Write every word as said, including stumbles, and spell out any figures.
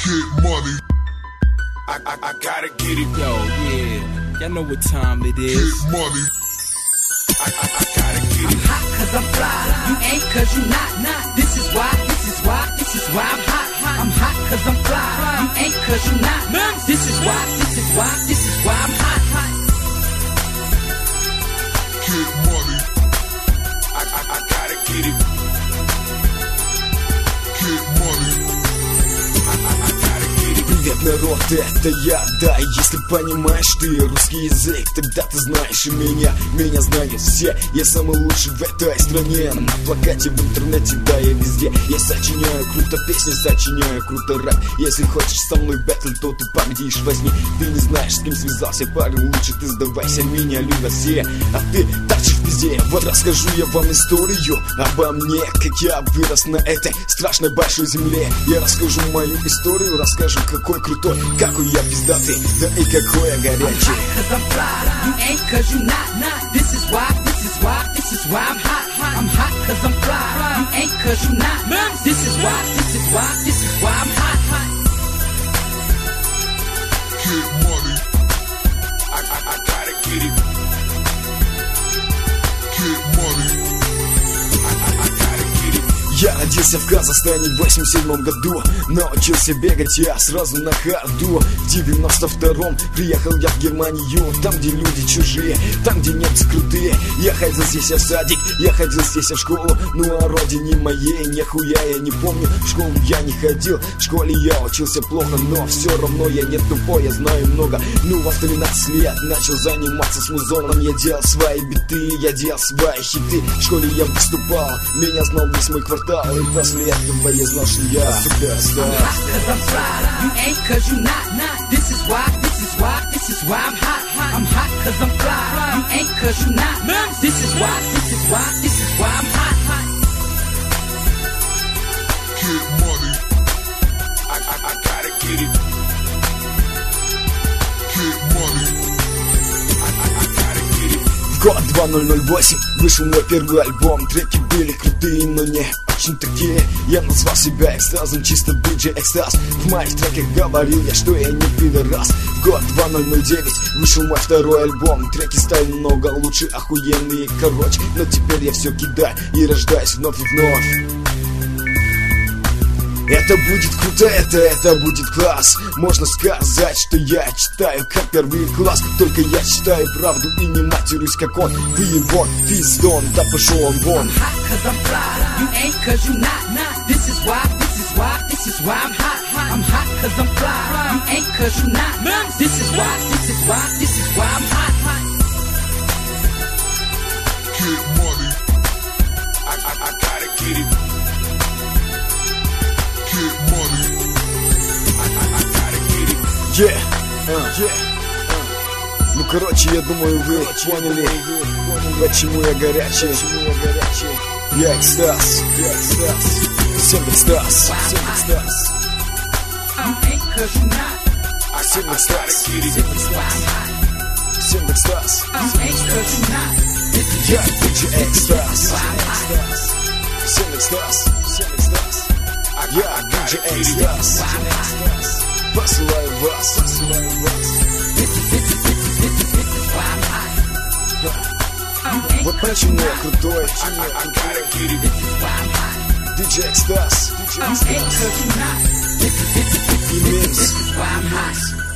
Get money. I, I, I gotta get it. Yo, yeah, y'all know what time it is. Get money. I, I, I gotta get it. I'm hot cause I'm fly. You ain't cause you not, not. This is why, this is why, this is why I'm hot. I'm hot cause I'm fly. You ain't cause you not, not. This is why, this is why, this is why I'm hot. Get money. I, I, I gotta get it. Get money. I, I, I gotta get it. Привет, народ, это я, да. Если понимаешь ты русский язык, тогда ты знаешь и меня. Меня знают все, я самый лучший в этой стране. На плакате, в интернете, да, я везде. Я сочиняю круто песни, сочиняю круто рэп. Если хочешь со мной бэтл, то ты победишь, возьми. Ты не знаешь, с кем связался, парень, лучше ты сдавайся. Меня любят все, а ты торчишь везде. Вот расскажу я вам историю обо мне, как я вырос на этой страшной большой земле. Я расскажу мою историю, расскажу, какой крутой, какой я пиздатый, да и какой я горячий. Cause I'm fly, you ain't cause you not, not. This is why, this is why, this is why I'm hot. I'm hot cause I'm fly, you ain't cause you not, not. This is why, this is why, this is why I'm hot. Get money. I, I, I gotta get it. Get money. I, I, I gotta get it. Я родился в Казахстане в восемьдесят седьмом году. Научился бегать я сразу на ходу. В девяносто втором приехал я в Германию. Там, где люди чужие, там, где немцы крутые. Я ходил здесь я в садик, я ходил здесь я в школу. Ну о родине моей нихуя я не помню. В школу я не ходил, в школе я учился плохо. Но все равно я не тупой, я знаю много. Ну во тринадцать лет начал заниматься с музоном. Я делал свои биты, я делал свои хиты. В школе я выступал, меня знал весь мой квартал. И после этого я знал, что я суперстар. I'm hot cause I'm fly, you ain't cause you not, not. This is why, this is why, this is why I'm hot. I'm hot cause I'm fly, you ain't cause you not, not. This is why, this is why, this is why I'm hot. Get money. I, I, I gotta get it. Get money. I, I, I gotta get it. В год два тысячи восемь вышел мой первый альбом. Треки были крутые, но не очень такие. Я назвал себя экстазом, чисто диджей экстаз. В моих треках говорил я, что я не пидорас. В год два тысячи девять вышел мой второй альбом. Треки стали много лучше, охуенные, короче. Но теперь я все кидаю и рождаюсь вновь и вновь. Это будет круто, это, это будет класс. Можно сказать, что я читаю как первый класс. Только я читаю правду и не матерюсь, как он. Выебон, пиздон, да пошел он вон. I'm hot cause I'm fly, you ain't cause you not, not. This is why, this is why, this is why I'm hot. I'm hot cause I'm fly, you ain't cause you not, not. This is why, this is why, this is why I'm hot. Get money. I, I, I gotta get it. Get money. I, I, I gotta get it. Yeah, uh, yeah, uh. Ну короче, я думаю, вы поняли, почему я горячий. Я экстаз, я экстаз, всем экстаз, всем экстаз. You ain't cause you not, Всем экстаз, всем экстаз, всем экстаз. you ain't cause you not. This is Я диджей экстаз, всем экстаз, всем экстаз. Я диджей экстаз, посылаю вас, посылаю вас. Вот почему я крутой, почему я крутой. Диджей экстаз, диджей экстаз. И Минс.